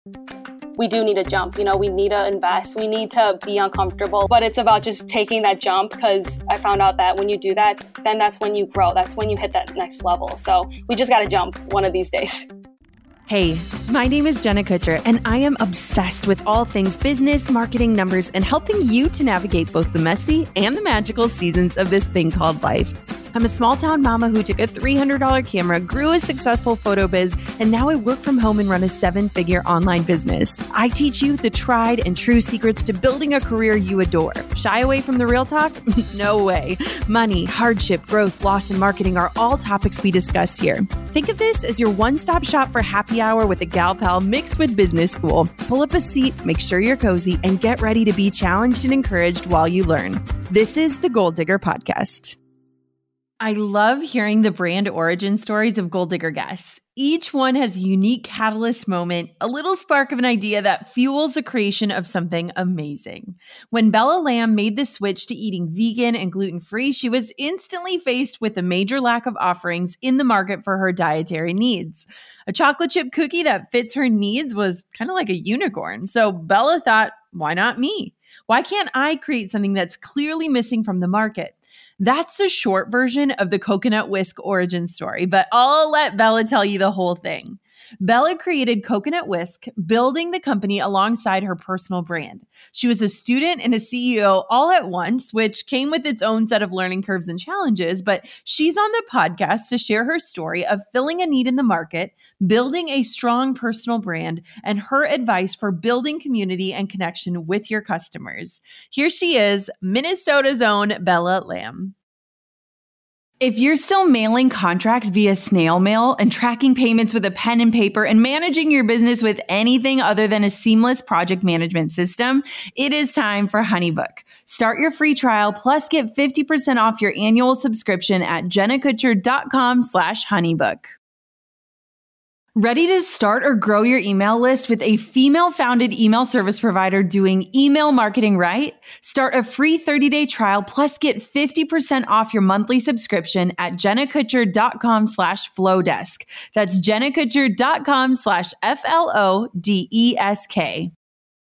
We do need to jump, we need to invest, we need to be uncomfortable, but it's about just taking that jump, because I found out that when you do that, then that's when you grow, that's when you hit that next level. So we just got to jump one of these days. Hey, my name is Jenna Kutcher, and I am obsessed with all things business, marketing, numbers, and helping you to navigate both the messy and the magical seasons of this thing called life. I'm a small town mama who took a $300 camera, grew a successful photo biz, and now I work from home and run a 7-figure online business. I teach you the tried and true secrets to building a career you adore. Shy away from the real talk? No way. Money, hardship, growth, loss, and marketing are all topics we discuss here. Think of this as your one-stop shop for happy hour with a gal pal mixed with business school. Pull up a seat, make sure you're cozy, and get ready to be challenged and encouraged while you learn. This is the Goal Digger Podcast. I love hearing the brand origin stories of Goal Digger guests. Each one has a unique catalyst moment, a little spark of an idea that fuels the creation of something amazing. When Bella Lamb made the switch to eating vegan and gluten-free, she was instantly faced with a major lack of offerings in the market for her dietary needs. A chocolate chip cookie that fits her needs was kind of like a unicorn. So Bella thought, why not me? Why can't I create something that's clearly missing from the market? That's a short version of the coconut whisk origin story, but I'll let Bella tell you the whole thing. Bella created Coconut Whisk, building the company alongside her personal brand. She was a student and a CEO all at once, which came with its own set of learning curves and challenges, but she's on the podcast to share her story of filling a need in the market, building a strong personal brand, and her advice for building community and connection with your customers. Here she is, Minnesota's own Bella Lamb. If you're still mailing contracts via snail mail and tracking payments with a pen and paper and managing your business with anything other than a seamless project management system, it is time for HoneyBook. Start your free trial plus get 50% off your annual subscription at jennakutcher.com/honeybook. Ready to start or grow your email list with a female-founded email service provider doing email marketing right? Start a free 30-day trial plus get 50% off your monthly subscription at jennakutcher.com/flowdesk. That's jennakutcher.com/FLODESK.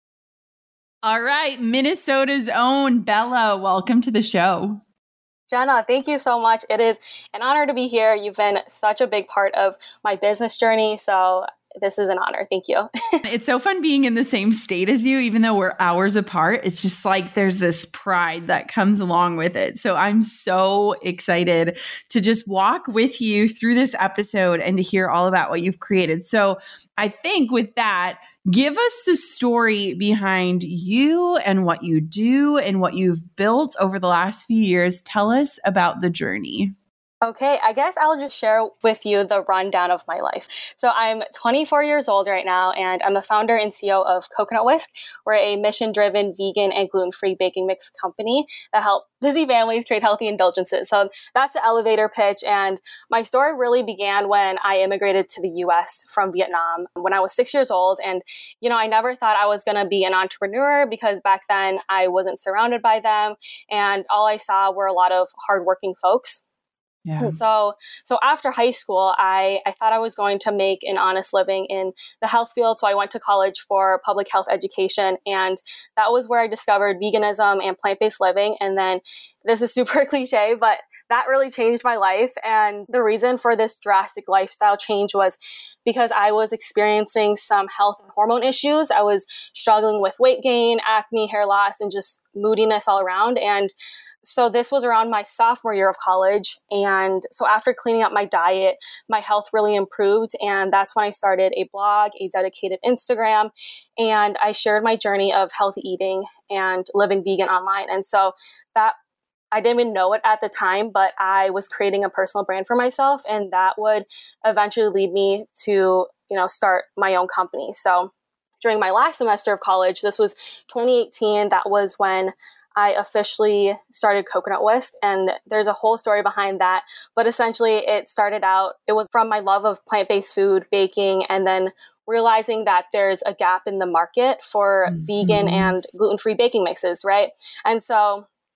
All right, Minnesota's own Bella, welcome to the show. Jenna, thank you so much. It is an honor to be here. You've been such a big part of my business journey, so this is an honor. Thank you. It's so fun being in the same state as you, even though we're hours apart. It's just like there's this pride that comes along with it. So I'm so excited to just walk with you through this episode and to hear all about what you've created. So I think with that, give us the story behind you and what you do and what you've built over the last few years. Tell us about the journey. Okay, I guess I'll just share with you the rundown of my life. So I'm 24 years old right now, and I'm the founder and CEO of Coconut Whisk. We're a mission-driven vegan and gluten-free baking mix company that help busy families create healthy indulgences. So that's the elevator pitch. And my story really began when I immigrated to the US from Vietnam when I was 6 years old. And, I never thought I was going to be an entrepreneur because back then I wasn't surrounded by them. And all I saw were a lot of hardworking folks. Yeah. So after high school, I thought I was going to make an honest living in the health field. So I went to college for public health education. And that was where I discovered veganism and plant-based living. And then this is super cliche, but that really changed my life. And the reason for this drastic lifestyle change was because I was experiencing some health and hormone issues. I was struggling with weight gain, acne, hair loss, and just moodiness all around. And so this was around my sophomore year of college. And so after cleaning up my diet, my health really improved. And that's when I started a blog, a dedicated Instagram, and I shared my journey of healthy eating and living vegan online. And so that I didn't even know it at the time, but I was creating a personal brand for myself. And that would eventually lead me to, start my own company. So during my last semester of college, this was 2018, that was when I officially started Coconut Whisk, and there's a whole story behind that. But essentially, it was from my love of plant-based food, baking, and then realizing that there's a gap in the market for vegan and gluten-free baking mixes, right? And so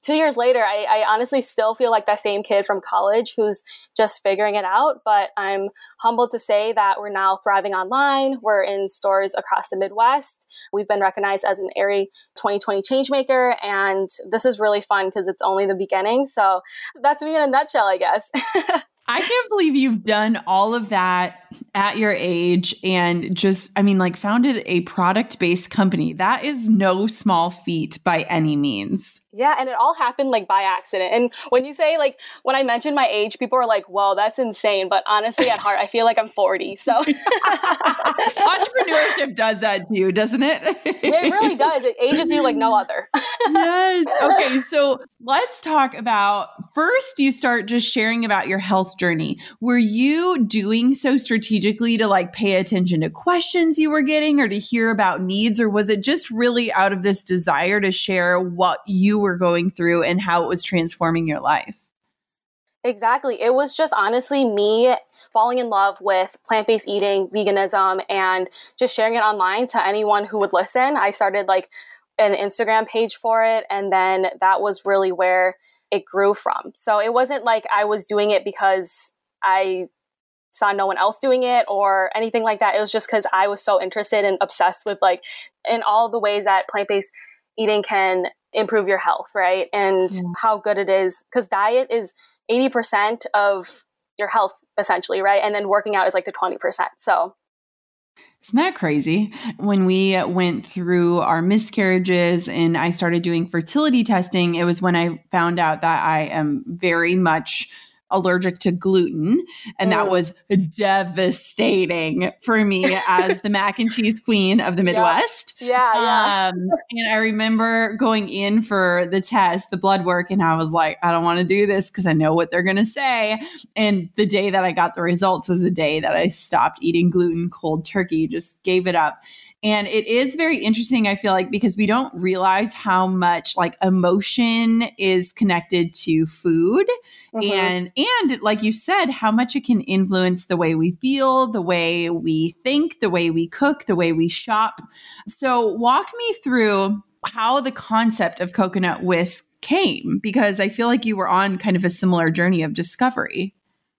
2 years later, I honestly still feel like that same kid from college who's just figuring it out. But I'm humbled to say that we're now thriving online. We're in stores across the Midwest. We've been recognized as an ARI 2020 Changemaker. And this is really fun because it's only the beginning. So that's me in a nutshell, I guess. I can't believe you've done all of that at your age and just, I mean, like founded a product-based company. That is no small feat by any means. Yeah, and it all happened like by accident. And when you say like, when I mentioned my age, people are like, whoa, that's insane. But honestly, at heart, I feel like I'm 40. So entrepreneurship does that to you, doesn't it? It really does. It ages you like no other. Yes. Okay. So let's talk about first, you start just sharing about your health journey. Were you doing so strategically to like pay attention to questions you were getting or to hear about needs? Or was it just really out of this desire to share what you were going through and how it was transforming your life? Exactly. It was just honestly me falling in love with plant-based eating, veganism, and just sharing it online to anyone who would listen. I started like an Instagram page for it, and then that was really where it grew from. So it wasn't like I was doing it because I saw no one else doing it or anything like that. It was just because I was so interested and obsessed with like in all the ways that plant-based eating can improve your health, right? And how good it is, because diet is 80% of your health essentially, right? And then working out is like the 20%. So isn't that crazy? When we went through our miscarriages and I started doing fertility testing, it was when I found out that I am very much allergic to gluten. And that was devastating for me as the mac and cheese queen of the Midwest. Yeah. And I remember going in for the test, the blood work, and I was like, I don't want to do this because I know what they're going to say. And the day that I got the results was the day that I stopped eating gluten cold turkey, just gave it up. And it is very interesting, I feel like, because we don't realize how much like emotion is connected to food. And like you said, how much it can influence the way we feel, the way we think, the way we cook, the way we shop. So walk me through how the concept of coconut whisk came, because I feel like you were on kind of a similar journey of discovery.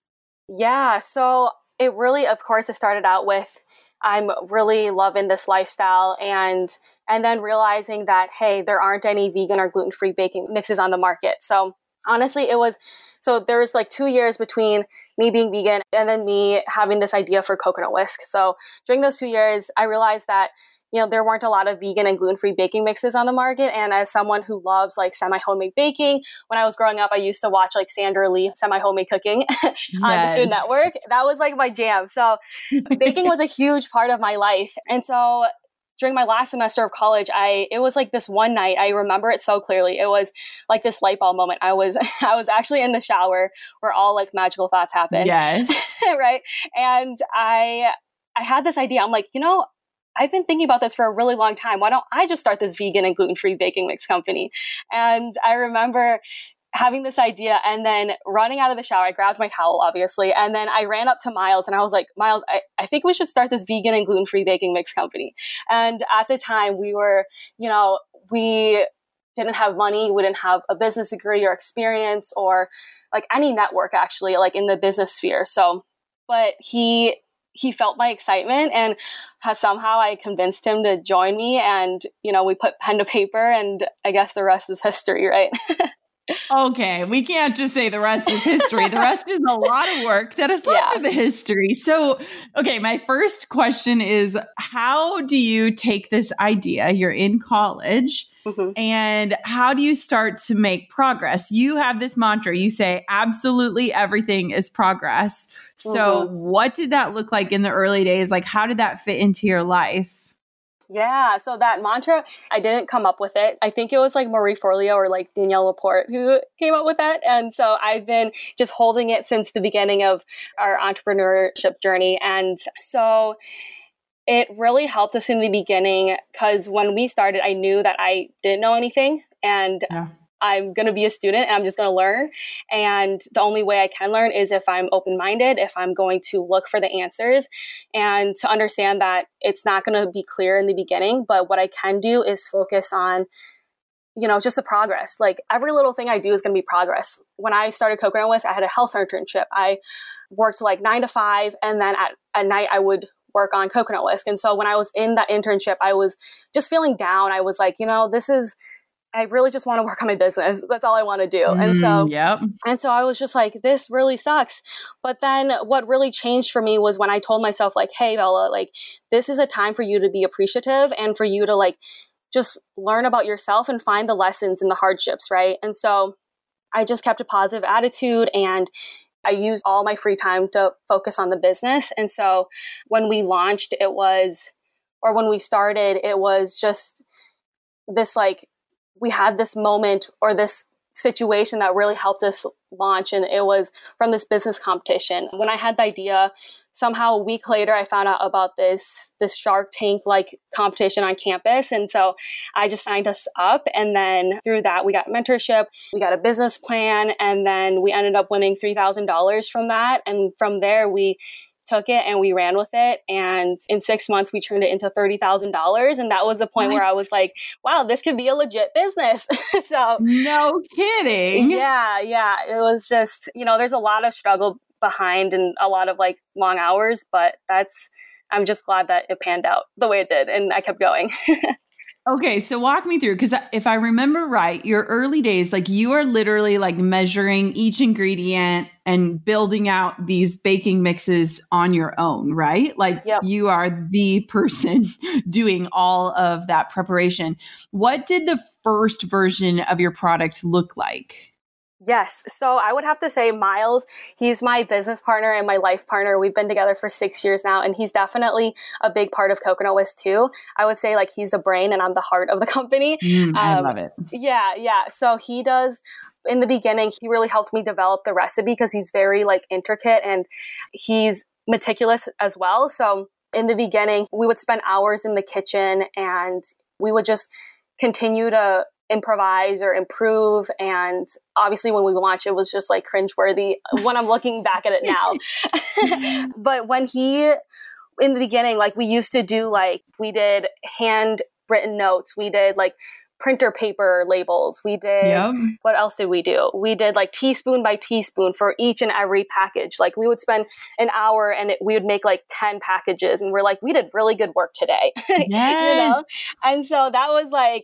Yeah. So it really, of course, it started out with I'm really loving this lifestyle and then realizing that, hey, there aren't any vegan or gluten-free baking mixes on the market. So honestly, so there's like 2 years between me being vegan and then me having this idea for coconut whisk. So during those 2 years, I realized that, there weren't a lot of vegan and gluten-free baking mixes on the market. And as someone who loves like semi-homemade baking, when I was growing up, I used to watch like Sandra Lee semi-homemade cooking on the Food Network. That was like my jam. So baking was a huge part of my life. And so during my last semester of college, it was like this one night, I remember it so clearly. It was like this light bulb moment. I was actually in the shower where all like magical thoughts happen. Yes. Right. And I had this idea. I'm like, I've been thinking about this for a really long time. Why don't I just start this vegan and gluten-free baking mix company? And I remember having this idea and then running out of the shower. I grabbed my towel, obviously, and then I ran up to Miles and I was like, Miles, I think we should start this vegan and gluten-free baking mix company. And at the time we were, we didn't have money. We didn't have a business degree or experience or like any network actually, like in the business sphere. So, but he felt my excitement and somehow I convinced him to join me and, we put pen to paper and I guess the rest is history, right? Okay, we can't just say the rest is history. The rest is a lot of work that has led to the history. So, okay, my first question is, how do you take this idea? You're in college, and how do you start to make progress? You have this mantra. You say, absolutely everything is progress. So what did that look like in the early days? Like, how did that fit into your life? Yeah, so that mantra, I didn't come up with it. I think it was like Marie Forleo or like Danielle Laporte who came up with that. And so I've been just holding it since the beginning of our entrepreneurship journey. And so it really helped us in the beginning because when we started, I knew that I didn't know anything and I'm going to be a student and I'm just going to learn. And the only way I can learn is if I'm open-minded, if I'm going to look for the answers and to understand that it's not going to be clear in the beginning. But what I can do is focus on, just the progress. Like every little thing I do is going to be progress. When I started Coconut Whisk, I had a health internship. I worked like 9 to 5, and then at night I would work on Coconut Whisk. And so when I was in that internship, I was just feeling down. I was like, I really just want to work on my business. That's all I want to do. And so I was just like, this really sucks. But then what really changed for me was when I told myself like, hey, Bella, like this is a time for you to be appreciative and for you to like just learn about yourself and find the lessons in the hardships, right? And so I just kept a positive attitude and I used all my free time to focus on the business. And so when we launched, when we started, it was just this like, we had this moment or this situation that really helped us launch. And it was from this business competition. When I had the idea, somehow a week later, I found out about this Shark Tank like competition on campus. And so I just signed us up. And then through that, we got mentorship, we got a business plan, and then we ended up winning $3,000 from that. And from there, we took it and we ran with it. And in 6 months, we turned it into $30,000. And that was the point where I was like, wow, this could be a legit business. So no kidding. Yeah. It was just, there's a lot of struggle behind and a lot of like long hours, but I'm just glad that it panned out the way it did. And I kept going. Okay. So walk me through, because if I remember right, your early days, like you are literally like measuring each ingredient and building out these baking mixes on your own, right? Like You are the person doing all of that preparation. What did the first version of your product look like? Yes. So I would have to say Miles, he's my business partner and my life partner. We've been together for 6 years now, and he's definitely a big part of Coconut Whisk too. I would say like he's the brain and I'm the heart of the company. I love it. Yeah. So he does. In the beginning, he really helped me develop the recipe because he's very like intricate and he's meticulous as well. So in the beginning, we would spend hours in the kitchen and we would just continue to improvise or improve. And obviously when we launched, it was just like cringeworthy when I'm looking back at it now. But in the beginning, like we used to do, like we did handwritten notes. We did like printer paper labels. We did, What else did we do? We did like teaspoon by teaspoon for each and every package. Like we would spend an hour and we would make like 10 packages and we're like, we did really good work today. Yes. And so that was like,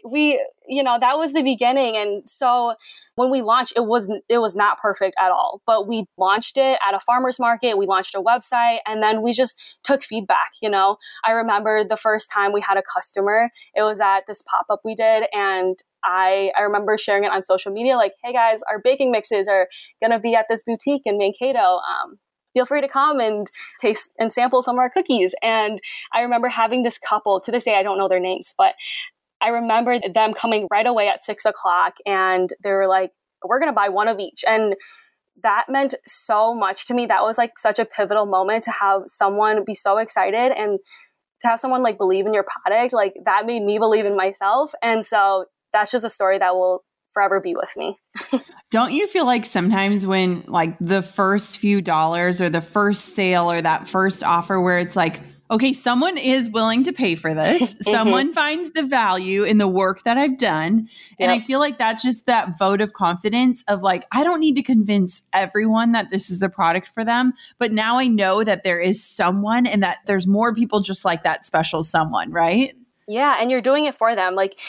that was the beginning. And so when we launched, it was not perfect at all, but we launched it at a farmer's market. We launched a website and then we just took feedback. I remember the first time we had a customer, it was at this pop-up we did. And I remember sharing it on social media, like, hey guys, our baking mixes are going to be at this boutique in Mankato. Feel free to come and taste and sample some of our cookies. And I remember having this couple, to this day, I don't know their names, but I remember them coming right away at 6:00 and they were like, we're going to buy one of each. And that meant so much to me. That was like such a pivotal moment to have someone be so excited and to have someone like believe in your product. Like that made me believe in myself. And so that's just a story that will forever be with me. Don't you feel like sometimes when like the first few dollars or the first sale or that first offer where it's like, okay, someone is willing to pay for this. Someone finds the value in the work that I've done. And I feel like that's just that vote of confidence of like, I don't need to convince everyone that this is the product for them. But now I know that there is someone and that there's more people just like that special someone, right? Yeah. And you're doing it for them. Like,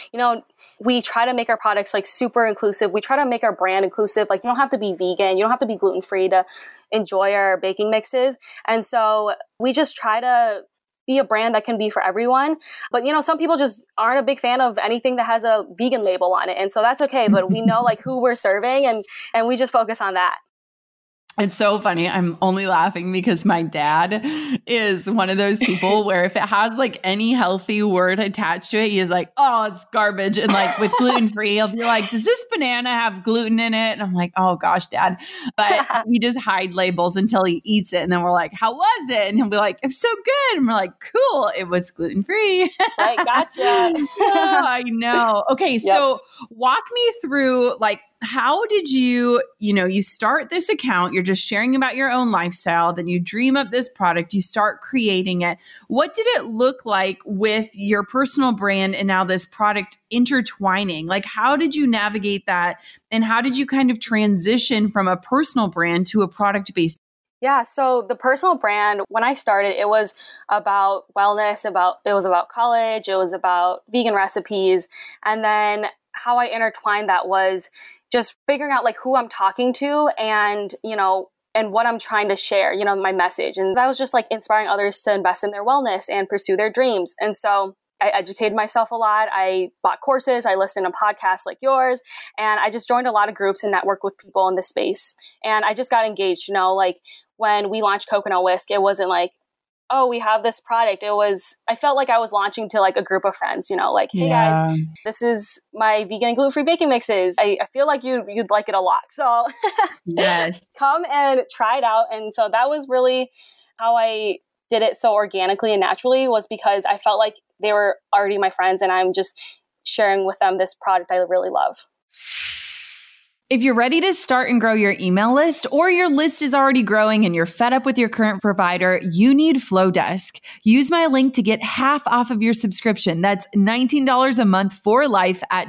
we try to make our products like super inclusive. We try to make our brand inclusive. Like you don't have to be vegan. You don't have to be gluten-free to enjoy our baking mixes. And so we just try to be a brand that can be for everyone. But, some people just aren't a big fan of anything that has a vegan label on it. And so that's okay. But we know like who we're serving and we just focus on that. It's so funny. I'm only laughing because my dad is one of those people where if it has like any healthy word attached to it, he's like, oh, it's garbage. And like with gluten-free, he'll be like, does this banana have gluten in it? And I'm like, oh gosh, Dad. But we just hide labels until he eats it. And then we're like, how was it? And he'll be like, it's so good. And we're like, cool. It was gluten-free. Right, gotcha. Yeah, I know. Okay. So walk me through like, how did you start this account, you're just sharing about your own lifestyle, then you dream up this product, you start creating it. What did it look like with your personal brand and now this product intertwining? Like, how did you navigate that? And how did you kind of transition from a personal brand to a product-based? Yeah, so the personal brand, when I started, it was about wellness, it was about college, it was about vegan recipes. And then how I intertwined that was just figuring out like who I'm talking to and, and what I'm trying to share, my message. And that was just like inspiring others to invest in their wellness and pursue their dreams. And so I educated myself a lot. I bought courses. I listened to podcasts like yours. And I just joined a lot of groups and networked with people in this space. And I just got engaged, like when we launched Coconut Whisk, it wasn't like, oh, we have this product. I felt like I was launching to like a group of friends, like, hey guys, this is my vegan and gluten-free baking mixes. I feel like you'd like it a lot. So yes, come and try it out. And so that was really how I did it so organically and naturally, was because I felt like they were already my friends and I'm just sharing with them this product I really love. If you're ready to start and grow your email list, or your list is already growing and you're fed up with your current provider, you need Flowdesk. Use my link to get half off of your subscription. That's $19 a month for life at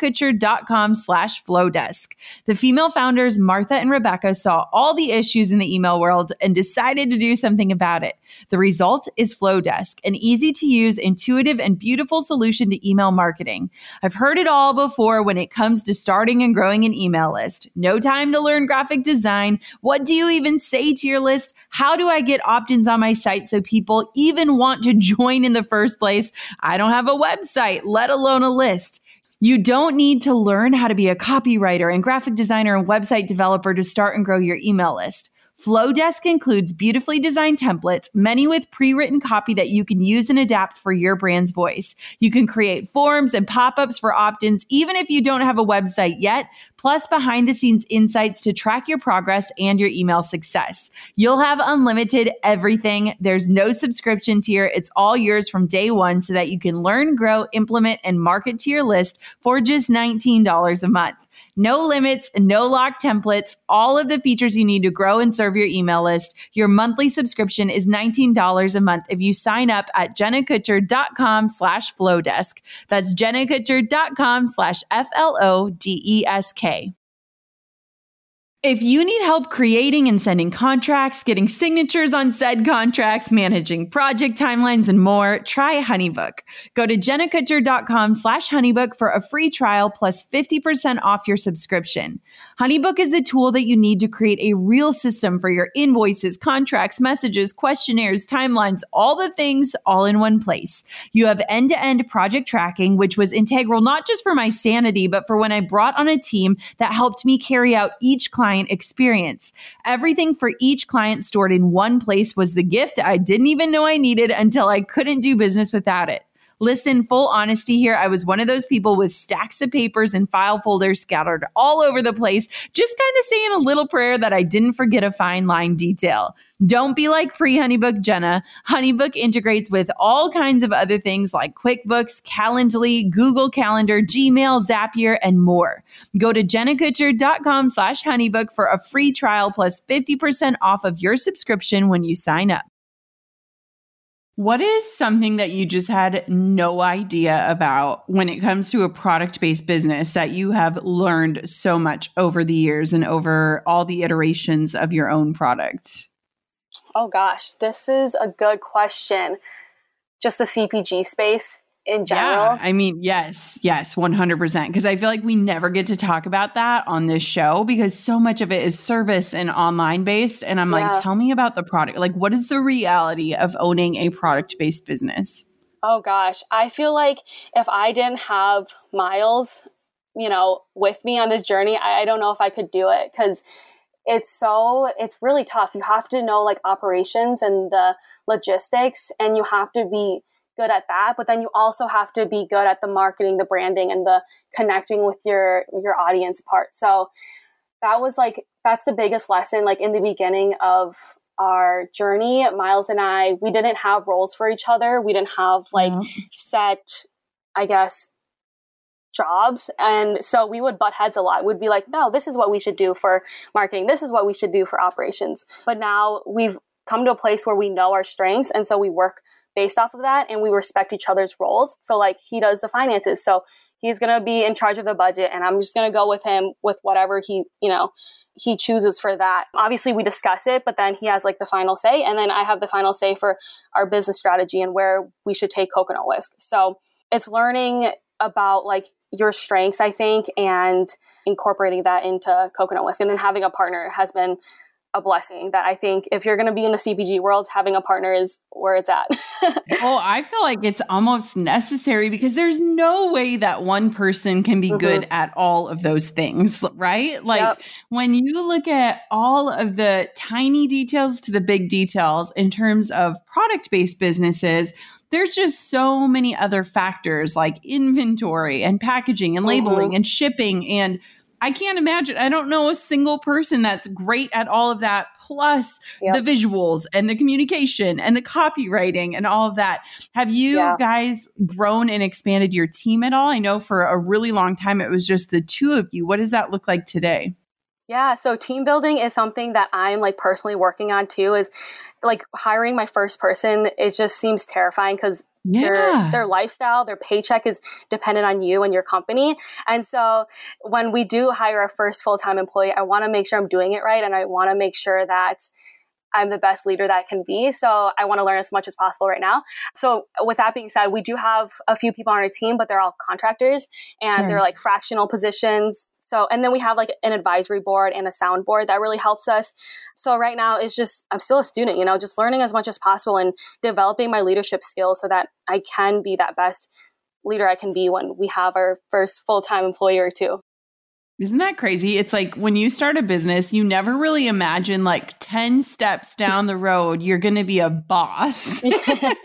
jennakutcher.com/Flowdesk. The female founders, Martha and Rebecca, saw all the issues in the email world and decided to do something about it. The result is Flowdesk, an easy to use, intuitive, and beautiful solution to email marketing. I've heard it all before when it comes to starting and growing an email list. No time to learn graphic design. What do you even say to your list? How do I get opt-ins on my site so people even want to join in the first place? I don't have a website, let alone a list. You don't need to learn how to be a copywriter and graphic designer and website developer to start and grow your email list. Flowdesk includes beautifully designed templates, many with pre-written copy that you can use and adapt for your brand's voice. You can create forms and pop-ups for opt-ins even if you don't have a website yet, plus behind-the-scenes insights to track your progress and your email success. You'll have unlimited everything. There's no subscription tier. It's all yours from day one so that you can learn, grow, implement, and market to your list for just $19 a month. No limits, no locked templates, all of the features you need to grow and serve your email list. Your monthly subscription is $19 a month if you sign up at jennakutcher.com/Flowdesk. That's jennakutcher.com/FLODESK. If you need help creating and sending contracts, getting signatures on said contracts, managing project timelines, and more, try HoneyBook. Go to jennakutcher.com/HoneyBook for a free trial plus 50% off your subscription. HoneyBook is the tool that you need to create a real system for your invoices, contracts, messages, questionnaires, timelines, all the things all in one place. You have end-to-end project tracking, which was integral not just for my sanity, but for when I brought on a team that helped me carry out each client experience. Everything for each client stored in one place was the gift I didn't even know I needed until I couldn't do business without it. Listen, full honesty here, I was one of those people with stacks of papers and file folders scattered all over the place, just kind of saying a little prayer that I didn't forget a fine line detail. Don't be like pre-HoneyBook Jenna. HoneyBook integrates with all kinds of other things like QuickBooks, Calendly, Google Calendar, Gmail, Zapier, and more. Go to jennakutcher.com/HoneyBook for a free trial plus 50% off of your subscription when you sign up. What is something that you just had no idea about when it comes to a product-based business that you have learned so much over the years and over all the iterations of your own product? Oh gosh, this is a good question. Just the CPG space in general. Yeah, I mean, yes, 100%. Because I feel like we never get to talk about that on this show because so much of it is service and online based. And I'm like, tell me about the product. Like, what is the reality of owning a product-based business? Oh gosh, I feel like if I didn't have Miles, with me on this journey, I don't know if I could do it because it's really tough. You have to know like operations and the logistics, and you have to be good at that, but then you also have to be good at the marketing, the branding, and the connecting with your audience part. So that's the biggest lesson. Like in the beginning of our journey, Miles and I, we didn't have roles for each other. We didn't have set, I guess, jobs. And so we would butt heads a lot. We'd be like, no, this is what we should do for marketing. This is what we should do for operations. But now we've come to a place where we know our strengths. And so we work based off of that and we respect each other's roles. So like he does the finances. So he's going to be in charge of the budget and I'm just going to go with him with whatever he chooses for that. Obviously we discuss it, but then he has like the final say. And then I have the final say for our business strategy and where we should take Coconut Whisk. So it's learning about like your strengths, I think, and incorporating that into Coconut Whisk. And then having a partner has been a blessing that I think if you're going to be in the CPG world, having a partner is where it's at. Oh, I feel like it's almost necessary because there's no way that one person can be good at all of those things, right? Like when you look at all of the tiny details to the big details in terms of product-based businesses, there's just so many other factors like inventory and packaging and labeling and shipping. And I can't imagine, I don't know a single person that's great at all of that, plus the visuals and the communication and the copywriting and all of that. Have you guys grown and expanded your team at all? I know for a really long time, it was just the two of you. What does that look like today? Yeah, so team building is something that I'm like personally working on too, is like hiring my first person. It just seems terrifying because their lifestyle, their paycheck is dependent on you and your company. And so when we do hire our first full-time employee, I want to make sure I'm doing it right. And I want to make sure that I'm the best leader that I can be. So I want to learn as much as possible right now. So with that being said, we do have a few people on our team, but they're all contractors and they're like fractional positions. So, and then we have like an advisory board and a soundboard that really helps us. So right now it's just, I'm still a student, just learning as much as possible and developing my leadership skills so that I can be that best leader I can be when we have our first full-time employee or two. Isn't that crazy? It's like when you start a business, you never really imagine like 10 steps down the road, you're going to be a boss. And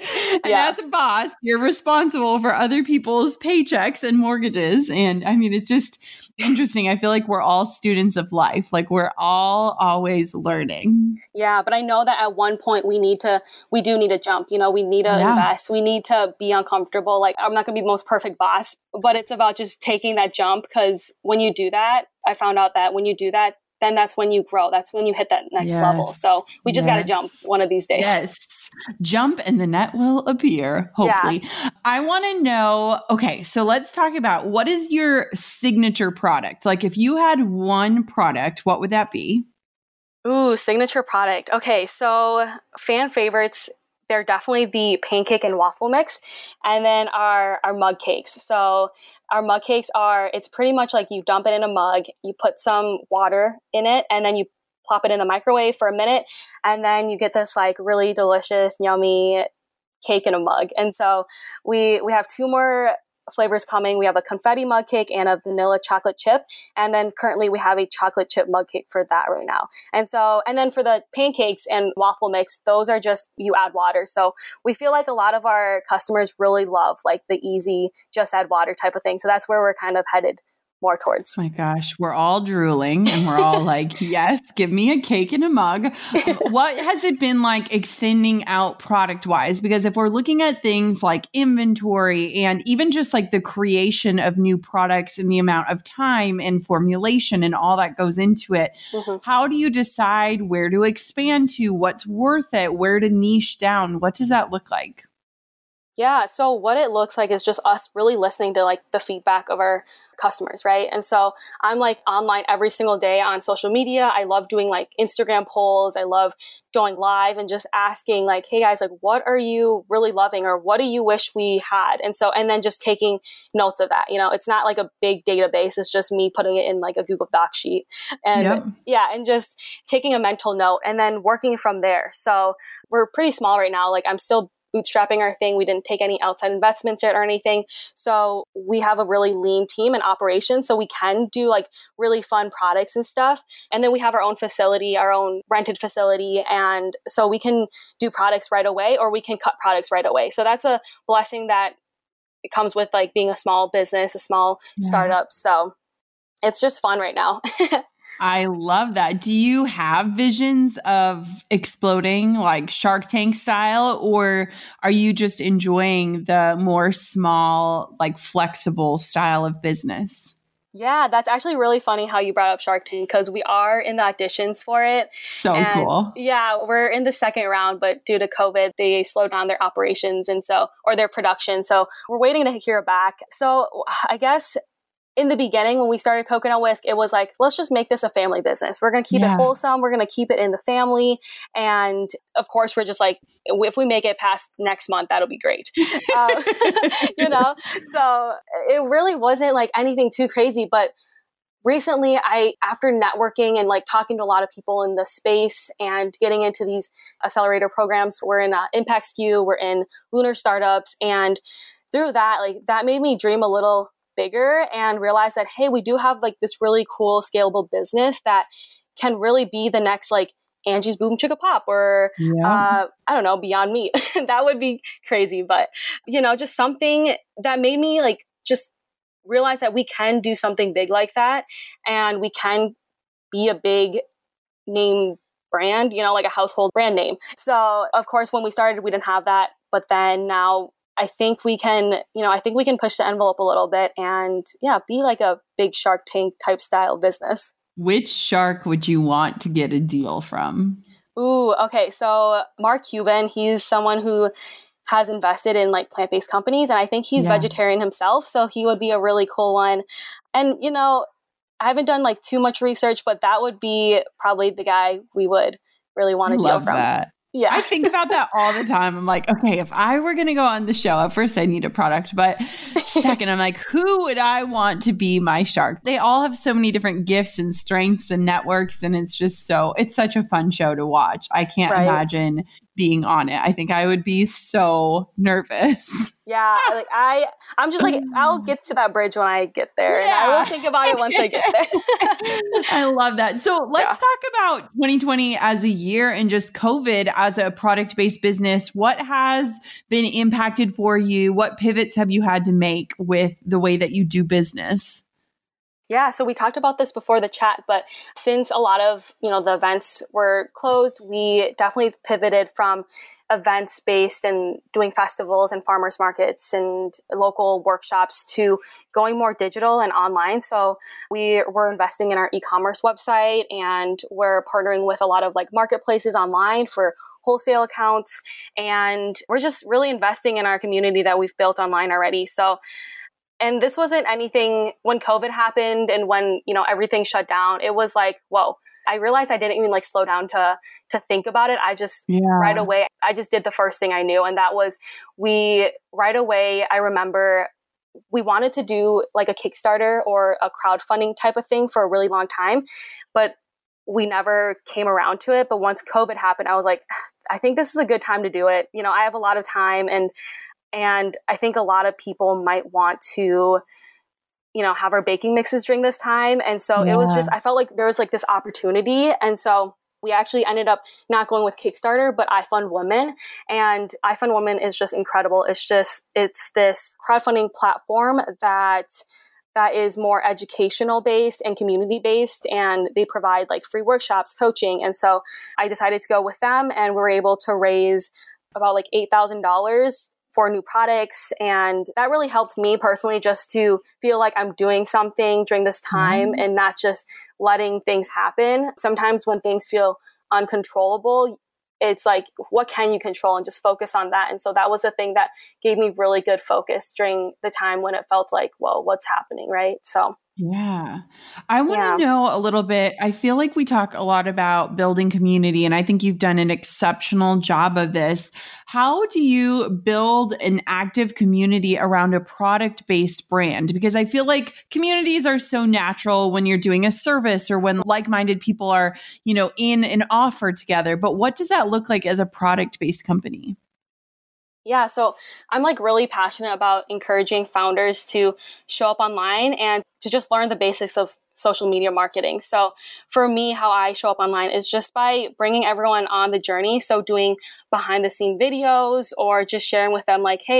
as a boss, you're responsible for other people's paychecks and mortgages. And I mean, it's just interesting. I feel like we're all students of life. Like we're all always learning. Yeah, but I know that at one point we do need to jump. We need to invest. We need to be uncomfortable. Like I'm not going to be the most perfect boss, but it's about just taking that jump because when you do that, I found out that when you do that, then that's when you grow. That's when you hit that next level. So we just got to jump one of these days. Yes. Jump and the net will appear, hopefully. Yeah. I want to know, okay, so let's talk about what is your signature product? Like if you had one product, what would that be? Ooh, signature product. Okay, so fan favorites, they're definitely the pancake and waffle mix, and then our mug cakes. So our mug cakes it's pretty much like you dump it in a mug, you put some water in it, and then you plop it in the microwave for a minute, and then you get this like really delicious, yummy cake in a mug. And so we have two more flavors coming. We have a confetti mug cake and a vanilla chocolate chip. And then currently we have a chocolate chip mug cake for that right now. And then for the pancakes and waffle mix, those are just, you add water. So we feel like a lot of our customers really love like the easy, just add water type of thing. So that's where we're kind of headed more towards. Oh my gosh, we're all drooling and we're all like, yes, give me a cake in a mug. What has it been like extending out product wise? Because if we're looking at things like inventory and even just like the creation of new products and the amount of time and formulation and all that goes into it, how do you decide where to expand to, what's worth it, where to niche down? What does that look like? Yeah. So what it looks like is just us really listening to like the feedback of our customers, right? And so I'm like online every single day on social media. I love doing like Instagram polls. I love going live and just asking like, hey guys, like what are you really loving or what do you wish we had? And then just taking notes of that. It's not like a big database. It's just me putting it in like a Google Doc sheet and and just taking a mental note and then working from there. So we're pretty small right now. Like I'm still bootstrapping our thing. We didn't take any outside investments yet or anything. So we have a really lean team and operations. So we can do like really fun products and stuff. And then we have our own facility, our own rented facility. And so we can do products right away or we can cut products right away. So that's a blessing that it comes with like being a small business, a small startup. So it's just fun right now. I love that. Do you have visions of exploding like Shark Tank style, or are you just enjoying the more small, like flexible style of business? Yeah, that's actually really funny how you brought up Shark Tank because we are in the auditions for it. So And cool. yeah, we're in the second round, but due to COVID, they slowed down their operations or their production. So we're waiting to hear back. So I guess in the beginning, when we started Coconut Whisk, it was like, let's just make this a family business. We're going to keep it wholesome. We're going to keep it in the family. And of course, we're just like, if we make it past next month, that'll be great. So it really wasn't like anything too crazy. But recently, after networking and like talking to a lot of people in the space and getting into these accelerator programs, we're in Impact SKU, we're in Lunar Startups. And through that, like that made me dream a little bigger and realize that, hey, we do have like this really cool scalable business that can really be the next like Angie's Boom Chicka Pop or I don't know, Beyond Meat. That would be crazy. But, just something that made me like just realize that we can do something big like that and we can be a big name brand, like a household brand name. So of course, when we started, we didn't have that. But then now I think we can push the envelope a little bit and be like a big Shark Tank type style business. Which shark would you want to get a deal from? Ooh, okay. So Mark Cuban, he's someone who has invested in like plant-based companies and I think he's vegetarian himself. So he would be a really cool one. And, I haven't done like too much research, but that would be probably the guy we would really want to deal from. That. Yeah. I think about that all the time. I'm like, okay, if I were going to go on the show, at first I need a product, but second, I'm like, who would I want to be my shark? They all have so many different gifts and strengths and networks. And it's such a fun show to watch. I can't imagine being on it. I think I would be so nervous. Yeah. Like I'm just like, I'll get to that bridge when I get there and I will think about it once I get there. I love that. So let's talk about 2020 as a year and just COVID as a product-based business. What has been impacted for you? What pivots have you had to make with the way that you do business? Yeah, so we talked about this before the chat, but since a lot of, the events were closed, we definitely pivoted from events-based and doing festivals and farmers markets and local workshops to going more digital and online. So we were investing in our e-commerce website and we're partnering with a lot of like marketplaces online for wholesale accounts. And we're just really investing in our community that we've built online already. And this wasn't anything when COVID happened and when, everything shut down. It was like, whoa, I realized I didn't even like slow down to think about it. I just right away, I just did the first thing I knew. And that was right away, I remember we wanted to do like a Kickstarter or a crowdfunding type of thing for a really long time, but we never came around to it. But once COVID happened, I was like, I think this is a good time to do it. I have a lot of time and I think a lot of people might want to, have our baking mixes during this time. And so it was I felt like there was like this opportunity. And so we actually ended up not going with Kickstarter, but iFundWomen. And iFundWomen is just incredible. It's this crowdfunding platform that is more educational based and community based. And they provide like free workshops, coaching. And so I decided to go with them and we were able to raise about like $8,000 for new products. And that really helped me personally just to feel like I'm doing something during this time and not just letting things happen. Sometimes when things feel uncontrollable, it's like, what can you control and just focus on that. And so that was the thing that gave me really good focus during the time when it felt like, whoa, what's happening, right? So yeah. I want to know a little bit. I feel like we talk a lot about building community, and I think you've done an exceptional job of this. How do you build an active community around a product-based brand? Because I feel like communities are so natural when you're doing a service or when like-minded people are, in an offer together. But what does that look like as a product-based company? Yeah, so I'm like really passionate about encouraging founders to show up online and to just learn the basics of social media marketing. So for me, how I show up online is just by bringing everyone on the journey. So doing behind the scene videos or just sharing with them like, hey,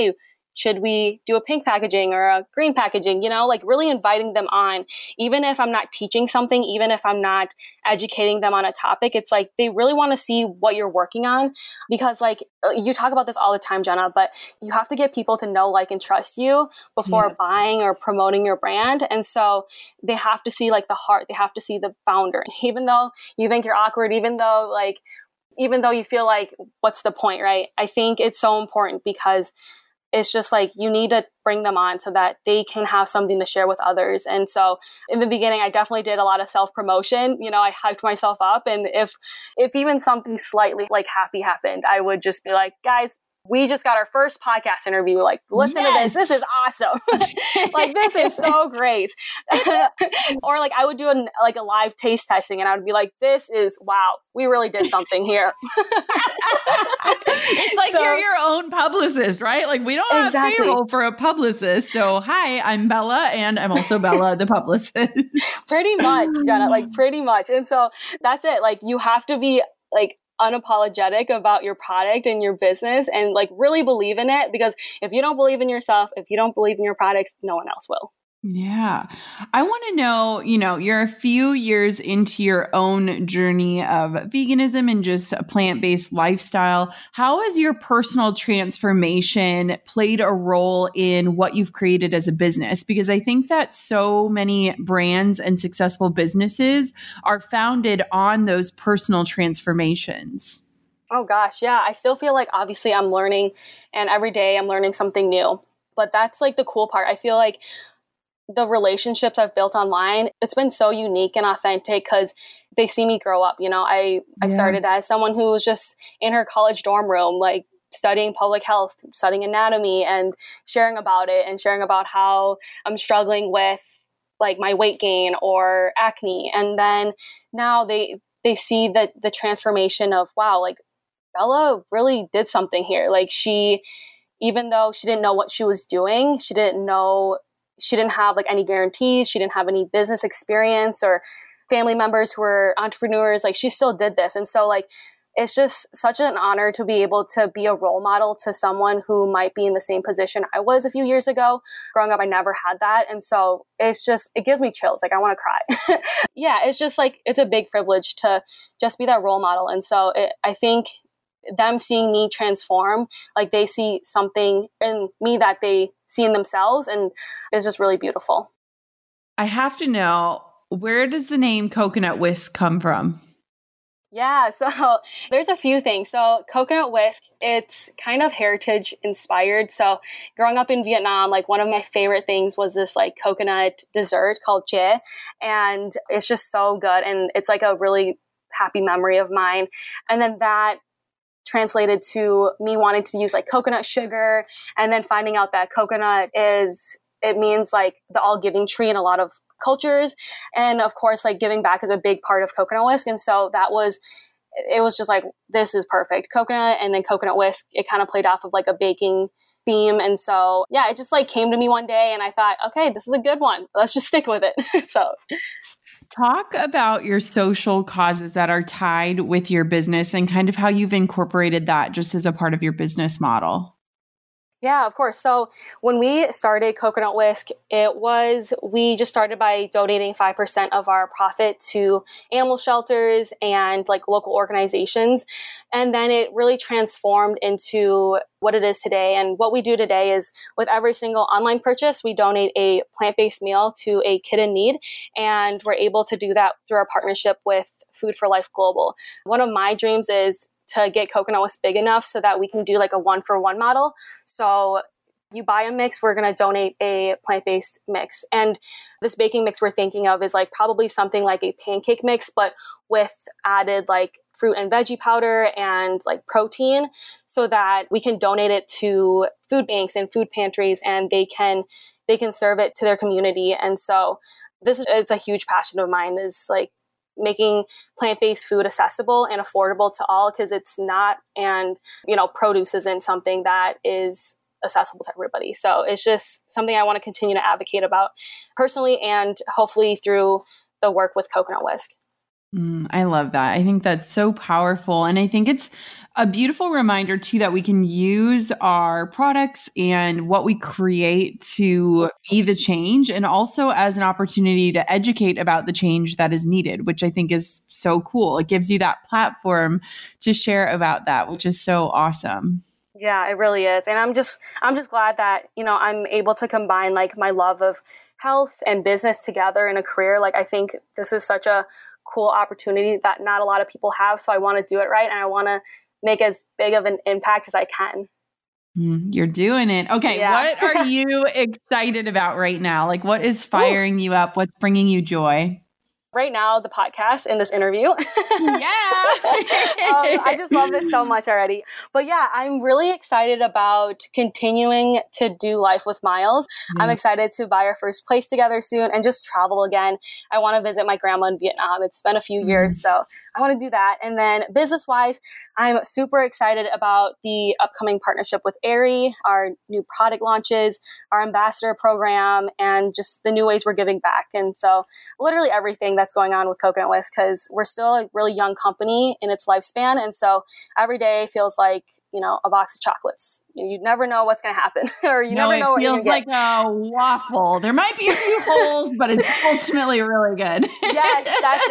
should we do a pink packaging or a green packaging? Like really inviting them on, even if I'm not teaching something, even if I'm not educating them on a topic, it's like they really want to see what you're working on, because like you talk about this all the time, Jenna, but you have to get people to know, like, and trust you before buying or promoting your brand. And so they have to see like the heart, they have to see the founder. Even though you think you're awkward, even though you feel like, what's the point, right? I think it's so important because it's just like you need to bring them on so that they can have something to share with others. And so in the beginning, I definitely did a lot of self-promotion. I hyped myself up. And if even something slightly like happy happened, I would just be like, guys, we just got our first podcast interview. Like, listen to this. This is awesome. Like, this is so great. Or like I would do a live taste testing and I would be like, this is, wow, we really did something here. It's like you're your own publicist, right? Like we don't have payroll for a publicist. So hi, I'm Bella and I'm also Bella, the publicist. Pretty much, Jenna, like pretty much. And so that's it. Like you have to be like unapologetic about your product and your business and like really believe in it, because if you don't believe in yourself, if you don't believe in your products, no one else will. Yeah. I want to know, you're a few years into your own journey of veganism and just a plant-based lifestyle. How has your personal transformation played a role in what you've created as a business? Because I think that so many brands and successful businesses are founded on those personal transformations. Oh gosh, yeah. I still feel like obviously I'm learning, and every day I'm learning something new. But that's like the cool part. I feel like the relationships I've built online, it's been so unique and authentic because they see me grow up. I started as someone who was just in her college dorm room, like studying public health, studying anatomy, and sharing about it and sharing about how I'm struggling with like my weight gain or acne. And then now they see the transformation of, wow, like Bella really did something here. Like even though she didn't know what she was doing, she didn't have like any guarantees. She didn't have any business experience or family members who were entrepreneurs. Like she still did this. And so like, it's just such an honor to be able to be a role model to someone who might be in the same position I was a few years ago. Growing up, I never had that. And so it gives me chills. Like I want to cry. Yeah. It's just like, it's a big privilege to just be that role model. And so I think them seeing me transform, like they see something in me that they see in themselves, and it's just really beautiful. I have to know, where does the name Coconut Whisk come from? Yeah, so there's a few things. So Coconut Whisk, it's kind of heritage inspired. So growing up in Vietnam, like one of my favorite things was this like coconut dessert called chè, and it's just so good. And it's like a really happy memory of mine. And then that translated to me wanting to use like coconut sugar, and then finding out that coconut it means like the all giving tree in a lot of cultures. And of course, like giving back is a big part of Coconut Whisk. And so it was just like, this is perfect. Coconut and then Coconut Whisk, it kind of played off of like a baking theme. And so, yeah, it just like came to me one day and I thought, okay, this is a good one. Let's just stick with it. So talk about your social causes that are tied with your business and kind of how you've incorporated that just as a part of your business model. Yeah, of course. So when we started Coconut Whisk, we just started by donating 5% of our profit to animal shelters and like local organizations. And then it really transformed into what it is today. And what we do today is with every single online purchase, we donate a plant-based meal to a kid in need. And we're able to do that through our partnership with Food for Life Global. One of my dreams is to get Coconut Whisk big enough so that we can do like a 1-for-1 model. So you buy a mix, we're going to donate a plant-based mix. And this baking mix we're thinking of is like probably something like a pancake mix, but with added like fruit and veggie powder and like protein, so that we can donate it to food banks and food pantries, and they can serve it to their community. And so it's a huge passion of mine, is like making plant-based food accessible and affordable to all, because it's not, and produce isn't something that is accessible to everybody. So it's just something I want to continue to advocate about personally, and hopefully through the work with Coconut Whisk. I love that. I think that's so powerful. And I think it's a beautiful reminder too that we can use our products and what we create to be the change, and also as an opportunity to educate about the change that is needed, which I think is so cool. It gives you that platform to share about that, which is so awesome. Yeah, it really is. And I'm just glad that, I'm able to combine like my love of health and business together in a career. Like, I think this is such a cool opportunity that not a lot of people have. So I want to do it right. And I want to make as big of an impact as I can. You're doing it. Okay. Yeah. What are you excited about right now? Like, what is firing you up? What's bringing you joy? Right now, the podcast and this interview. Yeah. I just love this so much already. But yeah, I'm really excited about continuing to do life with Miles. I'm excited to buy our first place together soon and just travel again. I want to visit my grandma in Vietnam. It's been a few years, so I want to do that. And then business-wise, I'm super excited about the upcoming partnership with Aerie, our new product launches, our ambassador program, and just the new ways we're giving back. And so literally everything that's going on with Coconut Whisk, because we're still a really young company in its lifespan. And so every day feels like, a box of chocolates. You never know what's going to happen, or you never know what you're going to get. It feels like a waffle. There might be a few holes, but it's ultimately really good. Yes, that's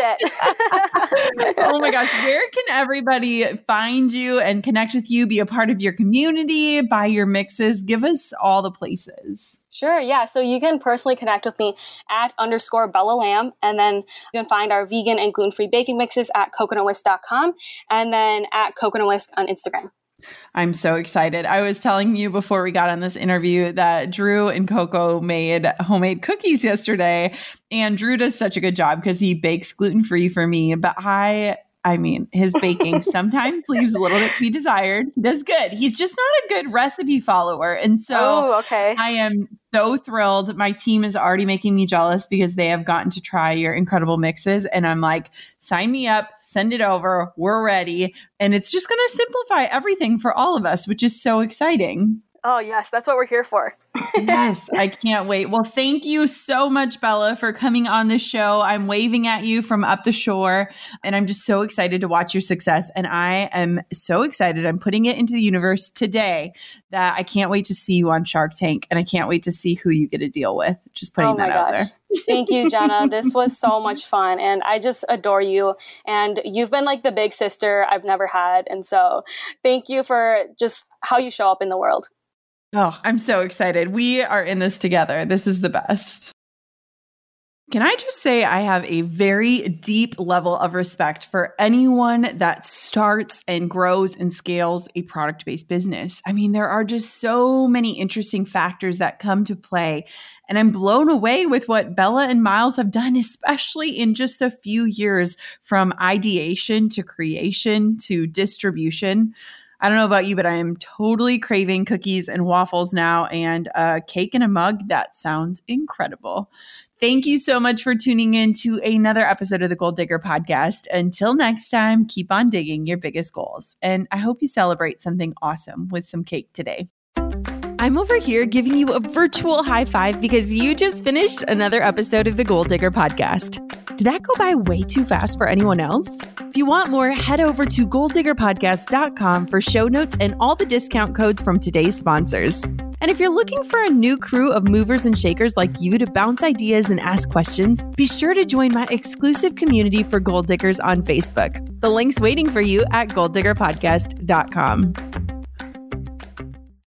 it. Oh my gosh. Where can everybody find you and connect with you, be a part of your community, buy your mixes? Give us all the places. Sure. Yeah. So you can personally connect with me at _Bella Lamb. And then you can find our vegan and gluten-free baking mixes at coconutwhisk.com, and then at Coconut Whisk on Instagram. I'm so excited. I was telling you before we got on this interview that Drew and Coco made homemade cookies yesterday, and Drew does such a good job because he bakes gluten-free for me, but I mean, his baking sometimes leaves a little bit to be desired. He does good. He's just not a good recipe follower. And so I am so thrilled. My team is already making me jealous because they have gotten to try your incredible mixes. And I'm like, sign me up, send it over. We're ready. And it's just going to simplify everything for all of us, which is so exciting. Oh, yes. That's what we're here for. Yes. I can't wait. Well, thank you so much, Bella, for coming on the show. I'm waving at you from up the shore, and I'm just so excited to watch your success. And I am so excited. I'm putting it into the universe today that I can't wait to see you on Shark Tank, and I can't wait to see who you get to deal with. Just putting that out there. Thank you, Jenna. This was so much fun, and I just adore you. And you've been like the big sister I've never had. And so thank you for just how you show up in the world. Oh, I'm so excited. We are in this together. This is the best. Can I just say I have a very deep level of respect for anyone that starts and grows and scales a product-based business. I mean, there are just so many interesting factors that come to play. And I'm blown away with what Bella and Miles have done, especially in just a few years, from ideation to creation to distribution. I don't know about you, but I am totally craving cookies and waffles now, and a cake in a mug. That sounds incredible. Thank you so much for tuning in to another episode of the Goal Digger Podcast. Until next time, keep on digging your biggest goals. And I hope you celebrate something awesome with some cake today. I'm over here giving you a virtual high five because you just finished another episode of the Goal Digger Podcast. Did that go by way too fast for anyone else? If you want more, head over to goaldiggerpodcast.com for show notes and all the discount codes from today's sponsors. And if you're looking for a new crew of movers and shakers like you to bounce ideas and ask questions, be sure to join my exclusive community for Goal Diggers on Facebook. The link's waiting for you at goaldiggerpodcast.com.